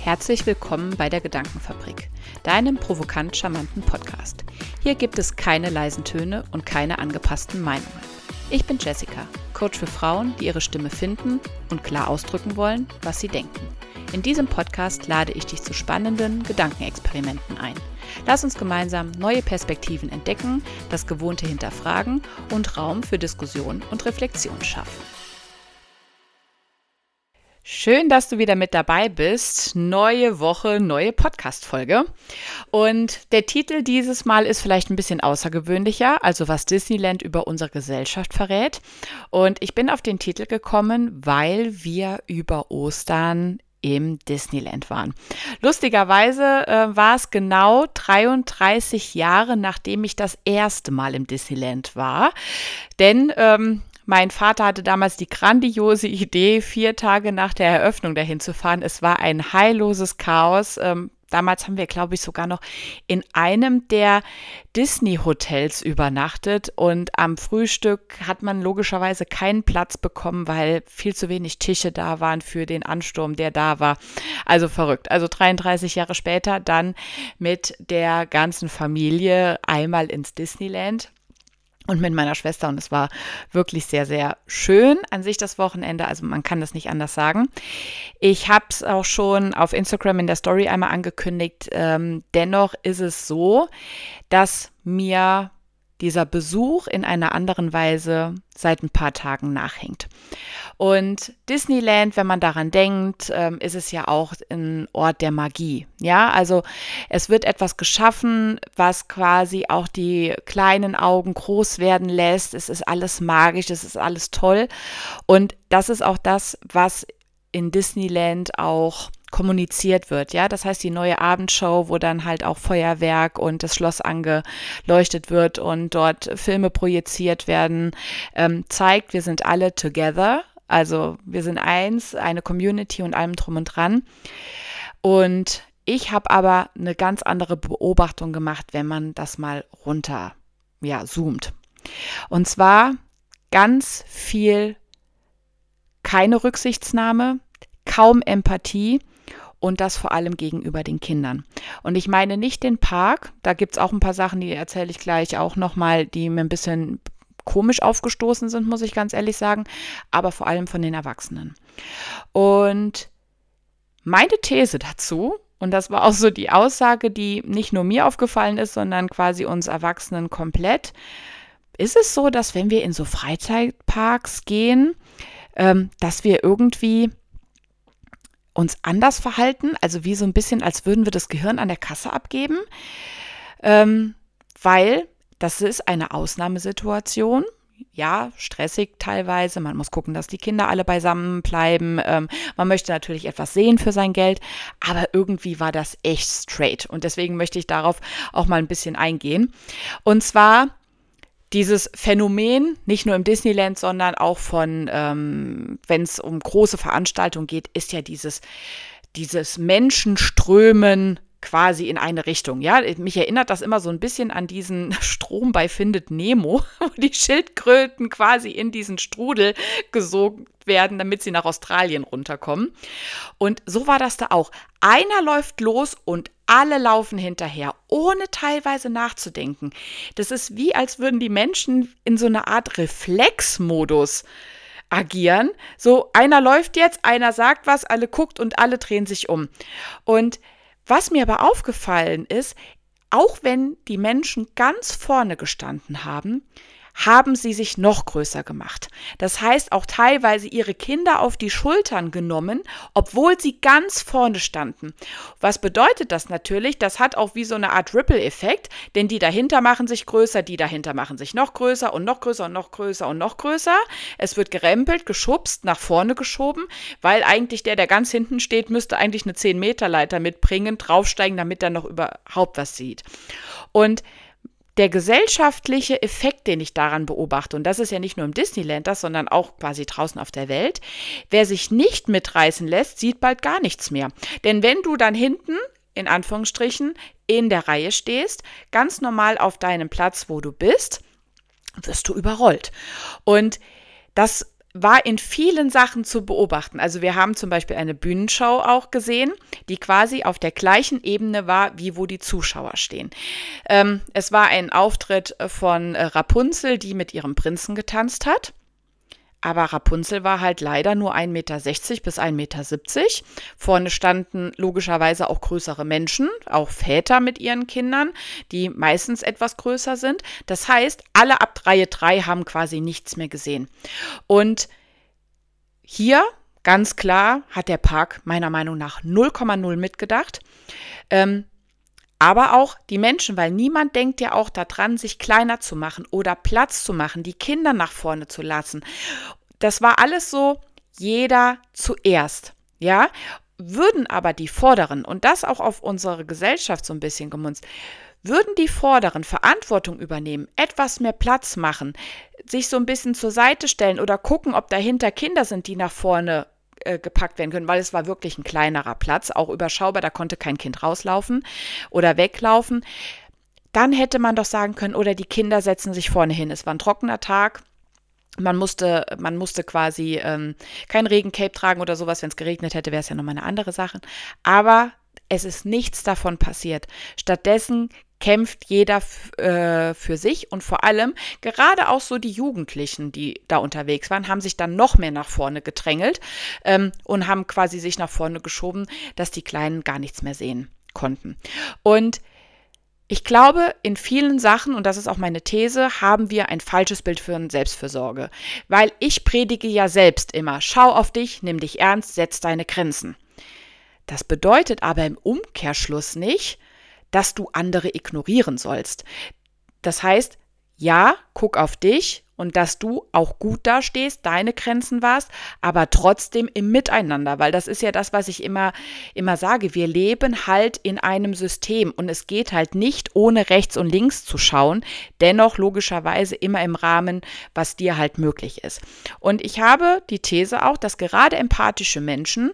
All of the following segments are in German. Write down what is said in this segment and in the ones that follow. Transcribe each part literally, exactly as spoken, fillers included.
Herzlich willkommen bei der Gedankenfabrik, deinem provokant charmanten Podcast. Hier gibt es keine leisen Töne und keine angepassten Meinungen. Ich bin Jessica, Coach für Frauen, die ihre Stimme finden und klar ausdrücken wollen, was sie denken. In diesem Podcast lade ich dich zu spannenden Gedankenexperimenten ein. Lass uns gemeinsam neue Perspektiven entdecken, das Gewohnte hinterfragen und Raum für Diskussion und Reflexion schaffen. Schön, dass du wieder mit dabei bist. Neue Woche, neue Podcast-Folge. Und der Titel dieses Mal ist vielleicht ein bisschen außergewöhnlicher, also was Disneyland über unsere Gesellschaft verrät. Und ich bin auf den Titel gekommen, weil wir über Ostern im Disneyland waren. Lustigerweise äh, war es genau dreiunddreißig Jahre, nachdem ich das erste Mal im Disneyland war. Denn ähm, Mein Vater hatte damals die grandiose Idee, vier Tage nach der Eröffnung dahin zu fahren. Es war ein heilloses Chaos. Ähm, damals haben wir, glaube ich, sogar noch in einem der Disney-Hotels übernachtet. Und am Frühstück hat man logischerweise keinen Platz bekommen, weil viel zu wenig Tische da waren für den Ansturm, der da war. Also verrückt. Also dreiunddreißig Jahre später dann mit der ganzen Familie einmal ins Disneyland. Und mit meiner Schwester, und es war wirklich sehr, sehr schön an sich das Wochenende, also man kann das nicht anders sagen. Ich habe es auch schon auf Instagram in der Story einmal angekündigt, ähm, dennoch ist es so, dass mir dieser Besuch in einer anderen Weise seit ein paar Tagen nachhängt. Und Disneyland, wenn man daran denkt, ähm, ist es ja auch ein Ort der Magie. Ja, also es wird etwas geschaffen, was quasi auch die kleinen Augen groß werden lässt. Es ist alles magisch, es ist alles toll. Und das ist auch das, was in Disneyland auch kommuniziert wird, ja, das heißt die neue Abendshow, wo dann halt auch Feuerwerk und das Schloss angeleuchtet wird und dort Filme projiziert werden, ähm, zeigt, wir sind alle together, also wir sind eins, eine Community und allem drum und dran. Und ich habe aber eine ganz andere Beobachtung gemacht, wenn man das mal runter, ja, zoomt. Und zwar ganz viel keine Rücksichtsnahme, kaum Empathie. Und das vor allem gegenüber den Kindern. Und ich meine nicht den Park, da gibt es auch ein paar Sachen, die erzähle ich gleich auch nochmal, die mir ein bisschen komisch aufgestoßen sind, muss ich ganz ehrlich sagen, aber vor allem von den Erwachsenen. Und meine These dazu, und das war auch so die Aussage, die nicht nur mir aufgefallen ist, sondern quasi uns Erwachsenen komplett, ist es so, dass wenn wir in so Freizeitparks gehen, ähm, dass wir irgendwie uns anders verhalten, also wie so ein bisschen, als würden wir das Gehirn an der Kasse abgeben, ähm, weil das ist eine Ausnahmesituation, ja, stressig teilweise, man muss gucken, dass die Kinder alle beisammen bleiben, ähm, man möchte natürlich etwas sehen für sein Geld, aber irgendwie war das echt straight und deswegen möchte ich darauf auch mal ein bisschen eingehen. Und zwar dieses Phänomen, nicht nur im Disneyland, sondern auch von, ähm, wenn es um große Veranstaltungen geht, ist ja dieses, dieses Menschenströmen quasi in eine Richtung. Ja, mich erinnert das immer so ein bisschen an diesen Strom bei Findet Nemo, wo die Schildkröten quasi in diesen Strudel gesogen werden, damit sie nach Australien runterkommen. Und so war das da auch. Einer läuft los und alle laufen hinterher, ohne teilweise nachzudenken. Das ist wie, als würden die Menschen in so einer Art Reflexmodus agieren. So, einer läuft jetzt, einer sagt was, alle guckt und alle drehen sich um. Und was mir aber aufgefallen ist, auch wenn die Menschen ganz vorne gestanden haben, haben sie sich noch größer gemacht. Das heißt, auch teilweise ihre Kinder auf die Schultern genommen, obwohl sie ganz vorne standen. Was bedeutet das natürlich? Das hat auch wie so eine Art Ripple-Effekt, denn die dahinter machen sich größer, die dahinter machen sich noch größer und noch größer und noch größer und noch größer. Es wird gerempelt, geschubst, nach vorne geschoben, weil eigentlich der, der ganz hinten steht, müsste eigentlich eine zehn Meter Leiter mitbringen, draufsteigen, damit er noch überhaupt was sieht. Und der gesellschaftliche Effekt, den ich daran beobachte, und das ist ja nicht nur im Disneyland das, sondern auch quasi draußen auf der Welt, wer sich nicht mitreißen lässt, sieht bald gar nichts mehr. Denn wenn du dann hinten, in Anführungsstrichen, in der Reihe stehst, ganz normal auf deinem Platz, wo du bist, wirst du überrollt. Und das war in vielen Sachen zu beobachten. Also wir haben zum Beispiel eine Bühnenshow auch gesehen, die quasi auf der gleichen Ebene war, wie wo die Zuschauer stehen. Ähm, es war ein Auftritt von äh, Rapunzel, die mit ihrem Prinzen getanzt hat. Aber Rapunzel war halt leider nur ein Meter sechzig bis ein Meter siebzig. Vorne standen logischerweise auch größere Menschen, auch Väter mit ihren Kindern, die meistens etwas größer sind. Das heißt, alle ab Reihe drei haben quasi nichts mehr gesehen. Und hier, ganz klar, hat der Park meiner Meinung nach null Komma null mitgedacht. Ähm, Aber auch die Menschen, weil niemand denkt ja auch daran, sich kleiner zu machen oder Platz zu machen, die Kinder nach vorne zu lassen. Das war alles so, jeder zuerst, ja. Würden aber die Vorderen, und das auch auf unsere Gesellschaft so ein bisschen gemünzt, würden die Vorderen Verantwortung übernehmen, etwas mehr Platz machen, sich so ein bisschen zur Seite stellen oder gucken, ob dahinter Kinder sind, die nach vorne gepackt werden können, weil es war wirklich ein kleinerer Platz, auch überschaubar, da konnte kein Kind rauslaufen oder weglaufen, dann hätte man doch sagen können, oder die Kinder setzen sich vorne hin. Es war ein trockener Tag, man musste, man musste quasi ähm, kein Regencape tragen oder sowas, wenn es geregnet hätte, wäre es ja nochmal eine andere Sache, aber es ist nichts davon passiert. Stattdessen kämpft jeder f- äh, für sich und vor allem gerade auch so die Jugendlichen, die da unterwegs waren, haben sich dann noch mehr nach vorne gedrängelt ähm, und haben quasi sich nach vorne geschoben, dass die Kleinen gar nichts mehr sehen konnten. Und ich glaube, in vielen Sachen, und das ist auch meine These, haben wir ein falsches Bild für Selbstfürsorge. Weil ich predige ja selbst immer, schau auf dich, nimm dich ernst, setz deine Grenzen. Das bedeutet aber im Umkehrschluss nicht, dass du andere ignorieren sollst. Das heißt, ja, guck auf dich und dass du auch gut dastehst, deine Grenzen warst, aber trotzdem im Miteinander, weil das ist ja das, was ich immer, immer sage. Wir leben halt in einem System und es geht halt nicht, ohne rechts und links zu schauen, dennoch logischerweise immer im Rahmen, was dir halt möglich ist. Und ich habe die These auch, dass gerade empathische Menschen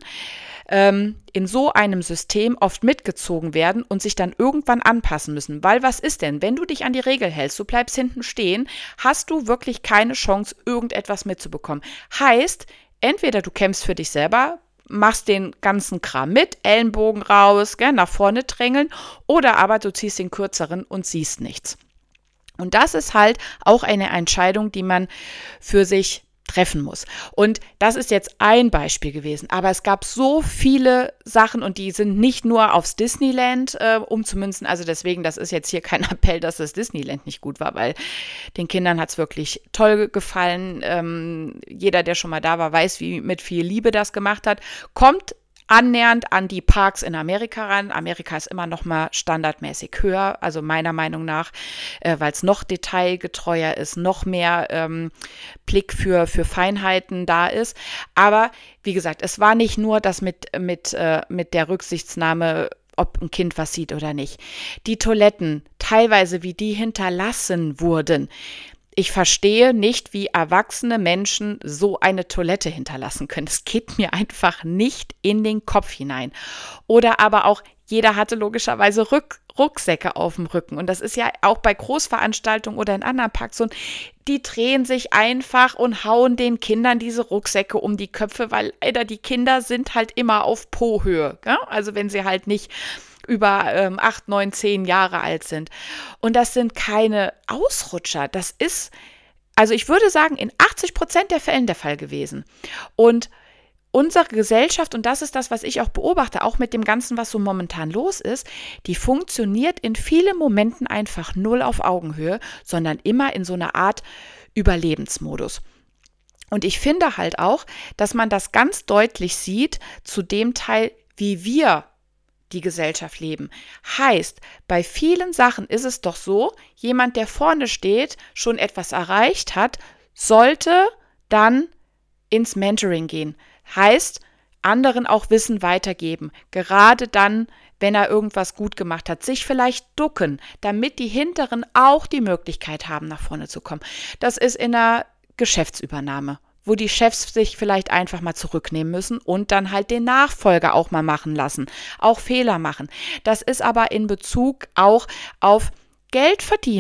in so einem System oft mitgezogen werden und sich dann irgendwann anpassen müssen. Weil was ist denn, wenn du dich an die Regel hältst, du bleibst hinten stehen, hast du wirklich keine Chance, irgendetwas mitzubekommen. Heißt, entweder du kämpfst für dich selber, machst den ganzen Kram mit, Ellenbogen raus, gell, nach vorne drängeln, oder aber du ziehst den kürzeren und siehst nichts. Und das ist halt auch eine Entscheidung, die man für sich treffen muss. Und das ist jetzt ein Beispiel gewesen, aber es gab so viele Sachen und die sind nicht nur aufs Disneyland äh, umzumünzen, also deswegen, das ist jetzt hier kein Appell, dass das Disneyland nicht gut war, weil den Kindern hat es wirklich toll gefallen. Ähm, jeder, der schon mal da war, weiß, wie mit viel Liebe das gemacht hat. Kommt annähernd an die Parks in Amerika ran. Amerika ist immer noch mal standardmäßig höher, also meiner Meinung nach, äh, weil es noch detailgetreuer ist, noch mehr ähm, Blick für, für Feinheiten da ist. Aber wie gesagt, es war nicht nur das mit, mit, äh, mit der Rücksichtsnahme, ob ein Kind was sieht oder nicht. Die Toiletten, teilweise wie die hinterlassen wurden. Ich verstehe nicht, wie erwachsene Menschen so eine Toilette hinterlassen können. Das geht mir einfach nicht in den Kopf hinein. Oder aber auch, jeder hatte logischerweise Rück, Rucksäcke auf dem Rücken. Und das ist ja auch bei Großveranstaltungen oder in anderen Parks so. Die drehen sich einfach und hauen den Kindern diese Rucksäcke um die Köpfe, weil leider die Kinder sind halt immer auf Po-Höhe. Gell? Also wenn sie halt nicht über ähm, acht, neun, zehn Jahre alt sind. Und das sind keine Ausrutscher. Das ist, also ich würde sagen, in achtzig Prozent der Fällen der Fall gewesen. Und unsere Gesellschaft, und das ist das, was ich auch beobachte, auch mit dem Ganzen, was so momentan los ist, die funktioniert in vielen Momenten einfach null auf Augenhöhe, sondern immer in so einer Art Überlebensmodus. Und ich finde halt auch, dass man das ganz deutlich sieht zu dem Teil, wie wir die Gesellschaft leben. Heißt, bei vielen Sachen ist es doch so, jemand, der vorne steht, schon etwas erreicht hat, sollte dann ins Mentoring gehen. Heißt, anderen auch Wissen weitergeben. Gerade dann, wenn er irgendwas gut gemacht hat, sich vielleicht ducken, damit die Hinteren auch die Möglichkeit haben, nach vorne zu kommen. Das ist in der Geschäftsübernahme, wo die Chefs sich vielleicht einfach mal zurücknehmen müssen und dann halt den Nachfolger auch mal machen lassen, auch Fehler machen. Das ist aber in Bezug auch auf Geld verdienen.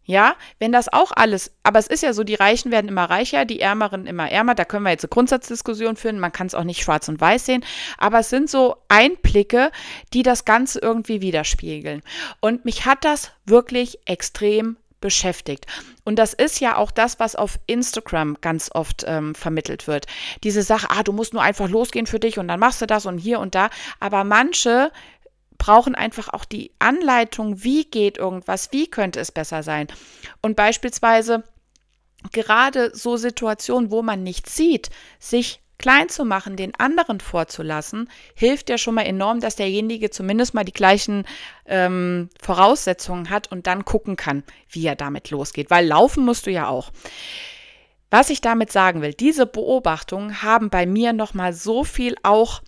Ja, wenn das auch alles, aber es ist ja so, die Reichen werden immer reicher, die Ärmeren immer ärmer, da können wir jetzt eine Grundsatzdiskussion führen, man kann es auch nicht schwarz und weiß sehen, aber es sind so Einblicke, die das Ganze irgendwie widerspiegeln. Und mich hat das wirklich extrem beschäftigt. Und das ist ja auch das, was auf Instagram ganz oft ähm, vermittelt wird. Diese Sache, ah, du musst nur einfach losgehen für dich und dann machst du das und hier und da, aber manche brauchen einfach auch die Anleitung, wie geht irgendwas, wie könnte es besser sein. Und beispielsweise gerade so Situationen, wo man nichts sieht, sich klein zu machen, den anderen vorzulassen, hilft ja schon mal enorm, dass derjenige zumindest mal die gleichen ähm, Voraussetzungen hat und dann gucken kann, wie er damit losgeht. Weil laufen musst du ja auch. Was ich damit sagen will, diese Beobachtungen haben bei mir nochmal so viel auch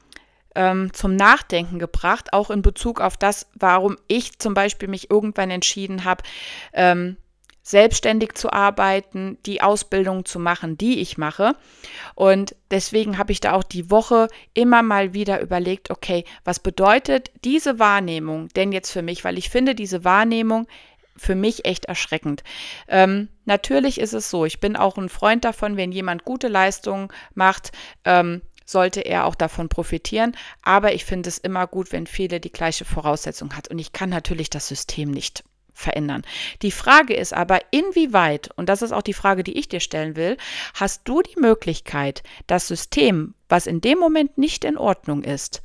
ähm, zum Nachdenken gebracht, auch in Bezug auf das, warum ich zum Beispiel mich irgendwann entschieden habe, ähm, selbstständig zu arbeiten, die Ausbildung zu machen, die ich mache. Und deswegen habe ich da auch die Woche immer mal wieder überlegt, okay, was bedeutet diese Wahrnehmung denn jetzt für mich? Weil ich finde diese Wahrnehmung für mich echt erschreckend. Ähm, natürlich ist es so, ich bin auch ein Freund davon, wenn jemand gute Leistungen macht, ähm, sollte er auch davon profitieren. Aber ich finde es immer gut, wenn viele die gleiche Voraussetzung hat. Und ich kann natürlich das System nicht verändern. Die Frage ist aber, inwieweit, und das ist auch die Frage, die ich dir stellen will, hast du die Möglichkeit, das System, was in dem Moment nicht in Ordnung ist,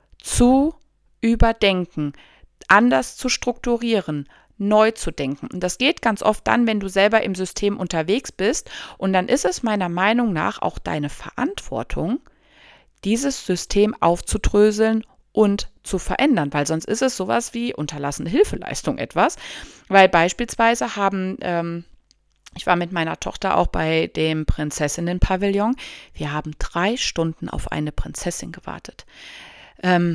zu überdenken, anders zu strukturieren, neu zu denken. Und das geht ganz oft dann, wenn du selber im System unterwegs bist. Und dann ist es meiner Meinung nach auch deine Verantwortung, dieses System aufzudröseln und zu verändern, weil sonst ist es sowas wie unterlassene Hilfeleistung etwas, weil beispielsweise haben, ähm, ich war mit meiner Tochter auch bei dem Prinzessinnen-Pavillon, wir haben drei Stunden auf eine Prinzessin gewartet. Ähm,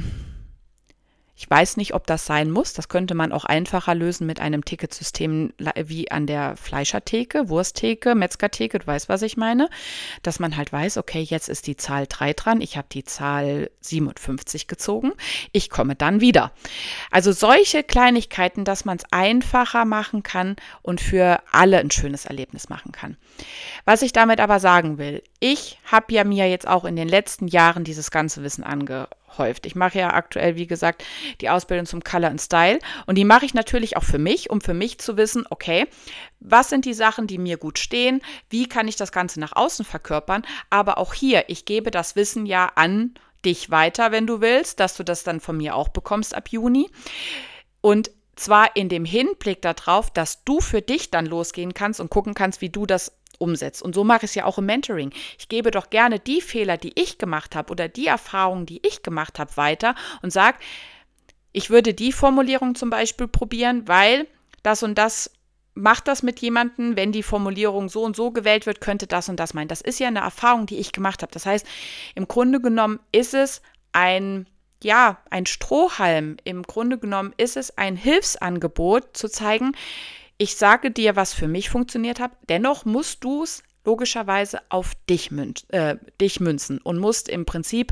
Ich weiß nicht, ob das sein muss. Das könnte man auch einfacher lösen mit einem Ticketsystem wie an der Fleischertheke, Wursttheke, Metzgertheke, du weißt, was ich meine. Dass man halt weiß, okay, jetzt ist die Zahl drei dran, ich habe die Zahl siebenundfünfzig gezogen, ich komme dann wieder. Also solche Kleinigkeiten, dass man es einfacher machen kann und für alle ein schönes Erlebnis machen kann. Was ich damit aber sagen will, ich habe ja mir jetzt auch in den letzten Jahren dieses ganze Wissen angehäuft. Ich mache ja aktuell, wie gesagt, die Ausbildung zum Color and Style und die mache ich natürlich auch für mich, um für mich zu wissen, okay, was sind die Sachen, die mir gut stehen, wie kann ich das Ganze nach außen verkörpern, aber auch hier, ich gebe das Wissen ja an dich weiter, wenn du willst, dass du das dann von mir auch bekommst ab Juni und zwar in dem Hinblick darauf, dass du für dich dann losgehen kannst und gucken kannst, wie du das umsetzt. Und so mache ich es ja auch im Mentoring. Ich gebe doch gerne die Fehler, die ich gemacht habe oder die Erfahrungen, die ich gemacht habe, weiter und sage, ich würde die Formulierung zum Beispiel probieren, weil das und das macht das mit jemandem, wenn die Formulierung so und so gewählt wird, könnte das und das meinen. Das ist ja eine Erfahrung, die ich gemacht habe. Das heißt, im Grunde genommen ist es ein ja, ein Strohhalm. Im Grunde genommen ist es ein Hilfsangebot, zu zeigen, ich sage dir, was für mich funktioniert hat, dennoch musst du es logischerweise auf dich, mün- äh, dich münzen und musst im Prinzip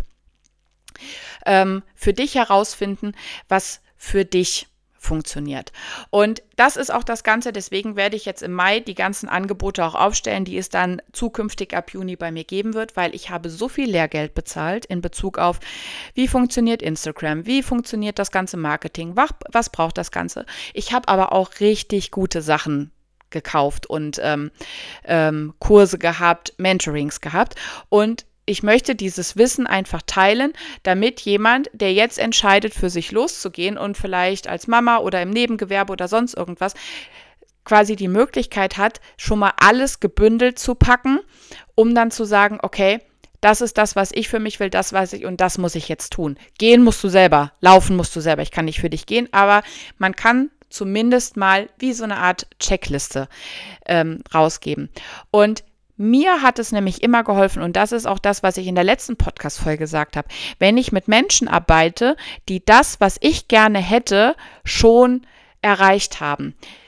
ähm, für dich herausfinden, was für dich funktioniert. Und das ist auch das Ganze, deswegen werde ich jetzt im Mai die ganzen Angebote auch aufstellen, die es dann zukünftig ab Juni bei mir geben wird, weil ich habe so viel Lehrgeld bezahlt in Bezug auf, wie funktioniert Instagram, wie funktioniert das ganze Marketing, was, was braucht das Ganze. Ich habe aber auch richtig gute Sachen gekauft und ähm, ähm, Kurse gehabt, Mentorings gehabt und ich möchte dieses Wissen einfach teilen, damit jemand, der jetzt entscheidet, für sich loszugehen und vielleicht als Mama oder im Nebengewerbe oder sonst irgendwas, quasi die Möglichkeit hat, schon mal alles gebündelt zu packen, um dann zu sagen, okay, das ist das, was ich für mich will, das weiß ich und das muss ich jetzt tun. Gehen musst du selber, laufen musst du selber, ich kann nicht für dich gehen, aber man kann zumindest mal wie so eine Art Checkliste ähm, rausgeben. Und mir hat es nämlich immer geholfen und das ist auch das, was ich in der letzten Podcast-Folge gesagt habe. Wenn ich mit Menschen arbeite, die das, was ich gerne hätte, schon erreicht haben.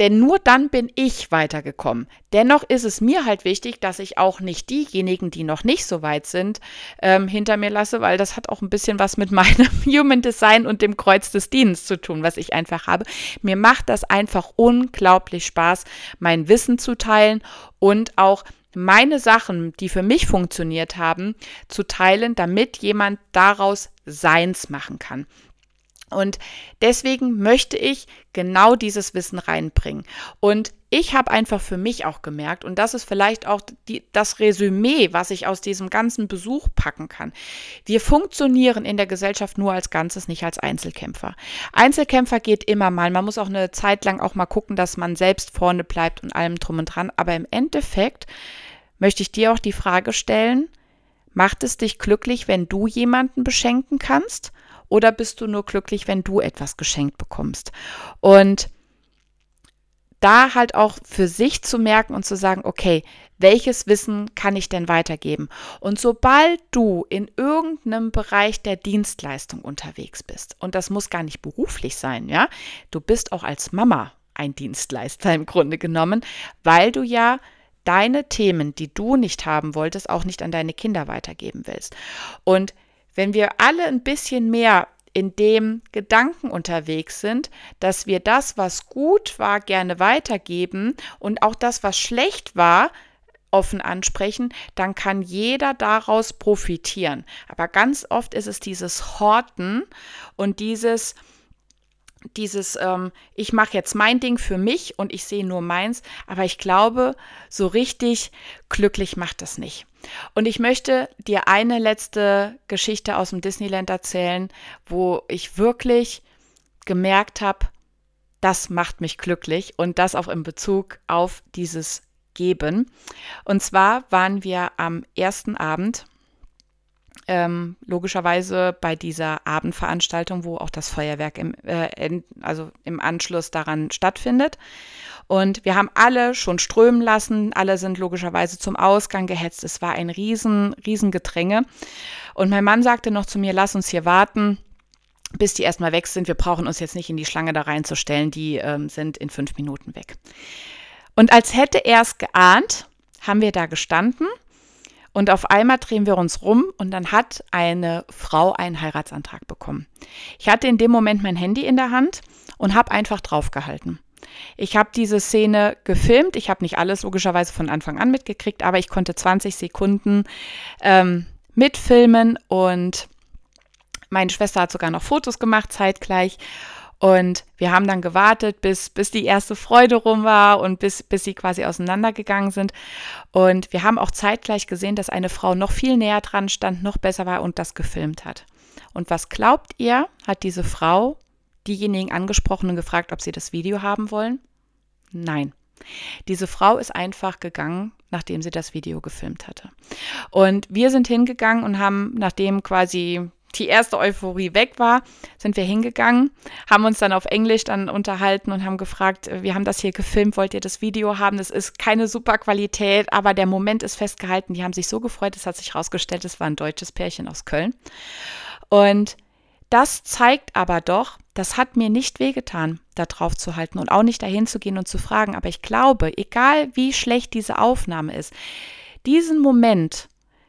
Denn nur dann bin ich weitergekommen. Dennoch ist es mir halt wichtig, dass ich auch nicht diejenigen, die noch nicht so weit sind, ähm, hinter mir lasse, weil das hat auch ein bisschen was mit meinem Human Design und dem Kreuz des Dienens zu tun, was ich einfach habe. Mir macht das einfach unglaublich Spaß, mein Wissen zu teilen und auch meine Sachen, die für mich funktioniert haben, zu teilen, damit jemand daraus seins machen kann. Und deswegen möchte ich genau dieses Wissen reinbringen. Und ich habe einfach für mich auch gemerkt, und das ist vielleicht auch die, das Resümee, was ich aus diesem ganzen Besuch packen kann. Wir funktionieren in der Gesellschaft nur als Ganzes, nicht als Einzelkämpfer. Einzelkämpfer geht immer mal. Man muss auch eine Zeit lang auch mal gucken, dass man selbst vorne bleibt und allem drum und dran. Aber im Endeffekt möchte ich dir auch die Frage stellen, macht es dich glücklich, wenn du jemanden beschenken kannst? Oder bist du nur glücklich, wenn du etwas geschenkt bekommst? Und da halt auch für sich zu merken und zu sagen, okay, welches Wissen kann ich denn weitergeben? Und sobald du in irgendeinem Bereich der Dienstleistung unterwegs bist, und das muss gar nicht beruflich sein, ja, du bist auch als Mama ein Dienstleister im Grunde genommen, weil du ja deine Themen, die du nicht haben wolltest, auch nicht an deine Kinder weitergeben willst. Und wenn wir alle ein bisschen mehr in dem Gedanken unterwegs sind, dass wir das, was gut war, gerne weitergeben und auch das, was schlecht war, offen ansprechen, dann kann jeder daraus profitieren. Aber ganz oft ist es dieses Horten und dieses Dieses, ähm, ich mache jetzt mein Ding für mich und ich sehe nur meins, aber ich glaube, so richtig glücklich macht das nicht. Und ich möchte dir eine letzte Geschichte aus dem Disneyland erzählen, wo ich wirklich gemerkt habe, das macht mich glücklich und das auch in Bezug auf dieses Geben. Und zwar waren wir am ersten Abend Ähm, logischerweise bei dieser Abendveranstaltung, wo auch das Feuerwerk im, äh, in, also im Anschluss daran stattfindet. Und wir haben alle schon strömen lassen, alle sind logischerweise zum Ausgang gehetzt. Es war ein riesen, riesen Gedränge. Und mein Mann sagte noch zu mir, lass uns hier warten, bis die erstmal weg sind. Wir brauchen uns jetzt nicht in die Schlange da reinzustellen, die ähm, sind in fünf Minuten weg. Und als hätte er es geahnt, haben wir da gestanden. Und auf einmal drehen wir uns rum und dann hat eine Frau einen Heiratsantrag bekommen. Ich hatte in dem Moment mein Handy in der Hand und habe einfach draufgehalten. Ich habe diese Szene gefilmt. Ich habe nicht alles logischerweise von Anfang an mitgekriegt, aber ich konnte zwanzig Sekunden ähm, mitfilmen und meine Schwester hat sogar noch Fotos gemacht zeitgleich. Und wir haben dann gewartet, bis, bis die erste Freude rum war und bis, bis sie quasi auseinandergegangen sind. Und wir haben auch zeitgleich gesehen, dass eine Frau noch viel näher dran stand, noch besser war und das gefilmt hat. Und was glaubt ihr, hat diese Frau diejenigen angesprochen und gefragt, ob sie das Video haben wollen? Nein. Diese Frau ist einfach gegangen, nachdem sie das Video gefilmt hatte. Und wir sind hingegangen und haben, nachdem quasi die erste Euphorie weg war, sind wir hingegangen, haben uns dann auf Englisch dann unterhalten und haben gefragt, wir haben das hier gefilmt, wollt ihr das Video haben? Das ist keine super Qualität, aber der Moment ist festgehalten. Die haben sich so gefreut, es hat sich herausgestellt, es war ein deutsches Pärchen aus Köln. Und das zeigt aber doch, das hat mir nicht wehgetan, da drauf zu halten und auch nicht dahin zu gehen und zu fragen. Aber ich glaube, egal wie schlecht diese Aufnahme ist, diesen Moment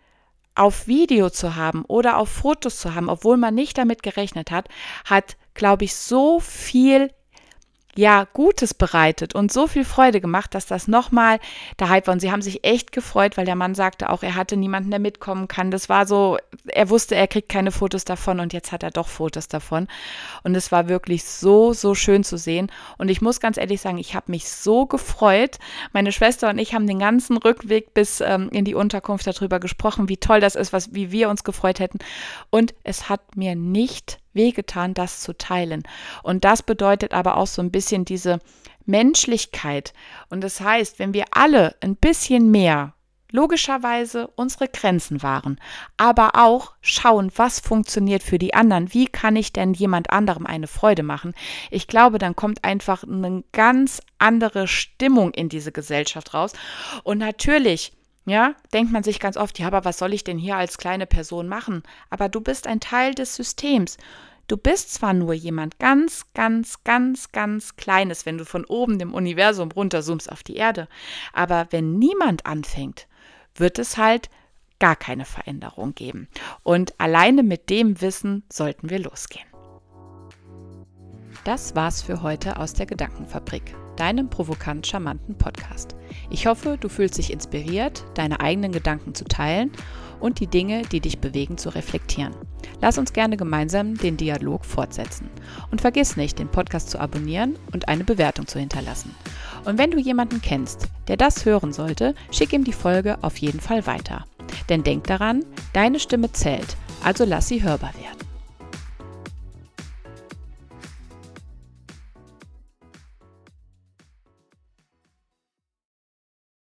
auf Video zu haben oder auf Fotos zu haben, obwohl man nicht damit gerechnet hat, hat, glaube ich, so viel ja, Gutes bereitet und so viel Freude gemacht, dass das nochmal der Hype war. Und sie haben sich echt gefreut, weil der Mann sagte auch, er hatte niemanden, der mitkommen kann. Das war so, er wusste, er kriegt keine Fotos davon und jetzt hat er doch Fotos davon. Und es war wirklich so, so schön zu sehen. Und ich muss ganz ehrlich sagen, ich habe mich so gefreut. Meine Schwester und ich haben den ganzen Rückweg bis ähm, in die Unterkunft darüber gesprochen, wie toll das ist, was, wie wir uns gefreut hätten. Und es hat mir nicht wehgetan, das zu teilen. Und das bedeutet aber auch so ein bisschen diese Menschlichkeit. Und das heißt, wenn wir alle ein bisschen mehr logischerweise unsere Grenzen wahren, aber auch schauen, was funktioniert für die anderen, wie kann ich denn jemand anderem eine Freude machen, ich glaube, dann kommt einfach eine ganz andere Stimmung in diese Gesellschaft raus. Und natürlich, ja, denkt man sich ganz oft, ja, aber was soll ich denn hier als kleine Person machen? Aber du bist ein Teil des Systems. Du bist zwar nur jemand ganz, ganz, ganz, ganz Kleines, wenn du von oben dem Universum runterzoomst auf die Erde, aber wenn niemand anfängt, wird es halt gar keine Veränderung geben. Und alleine mit dem Wissen sollten wir losgehen. Das war's für heute aus der Gedankenfabrik, deinem provokant charmanten Podcast. Ich hoffe, du fühlst dich inspiriert, deine eigenen Gedanken zu teilen und die Dinge, die dich bewegen, zu reflektieren. Lass uns gerne gemeinsam den Dialog fortsetzen. Und vergiss nicht, den Podcast zu abonnieren und eine Bewertung zu hinterlassen. Und wenn du jemanden kennst, der das hören sollte, schick ihm die Folge auf jeden Fall weiter. Denn denk daran, deine Stimme zählt, also lass sie hörbar werden.